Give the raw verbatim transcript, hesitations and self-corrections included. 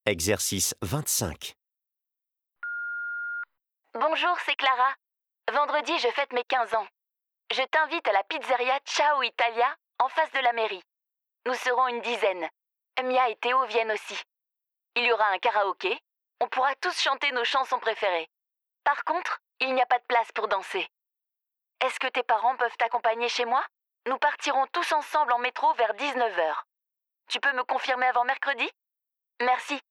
Exercice vingt-cinq. Bonjour, c'est Clara. Vendredi, je fête mes quinze ans. Je t'invite à la pizzeria Ciao Italia, en face de la mairie. Nous serons une dizaine. Mia et Théo viennent aussi. Il y aura un karaoké. On pourra tous chanter nos chansons préférées. Par contre, il n'y a pas de place pour danser. Est-ce que tes parents peuvent t'accompagner chez moi? Nous partirons tous ensemble en métro vers dix-neuf heures. Tu peux me confirmer avant mercredi? Merci.